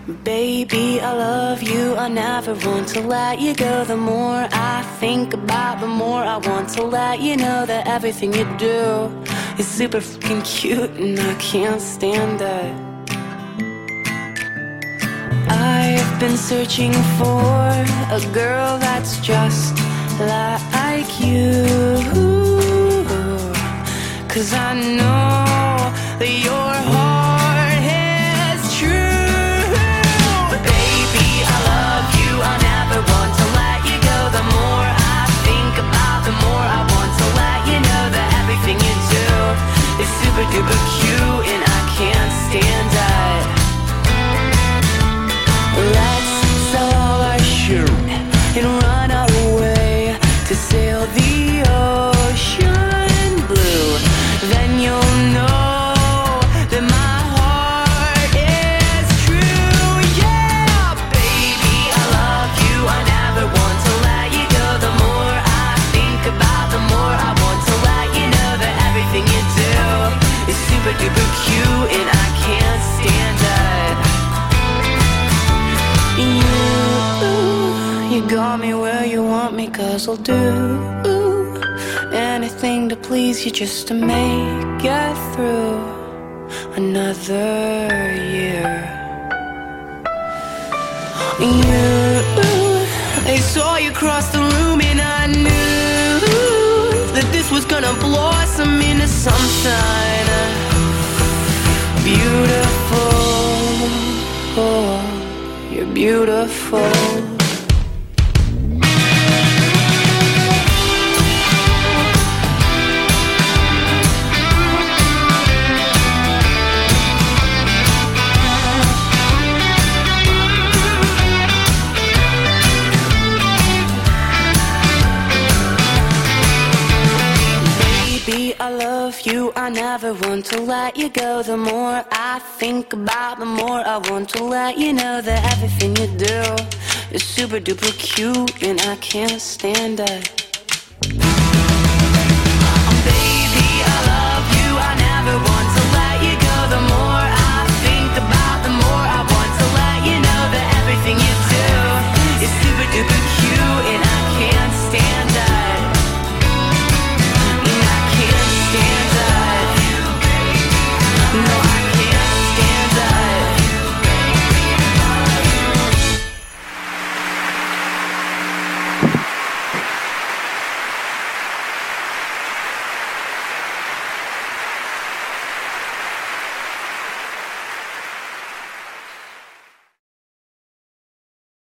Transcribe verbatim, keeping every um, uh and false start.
Baby, I love you, I never want to let you go. The more I think about, the more I want to let you know that everything you do is super fucking cute and I can't stand it. I've been searching for a girl that's just like you, 'cause I know that your heart is true. Baby, I love you, I never want to let you go. The more I think about, the more I want to let you know that everything you do is super duper cute and I can't stand it. Let's sell all our shit and run away to sail the ocean blue. Then you'll know that my heart is true. Yeah, baby, I love you, I never want to let you go. The more I think about, the more I want to let you know that everything you do is super duper cute and I can't stand it. You, you got me where you want me, 'cause I'll do anything to please you just to make it through another year. You, I saw you cross the room and I knew that this was gonna blossom into something beautiful. Oh, you're beautiful. I love you, I never want to let you go. The more I think about, the more I want to let you know that everything you do is super duper cute and I can't stand it.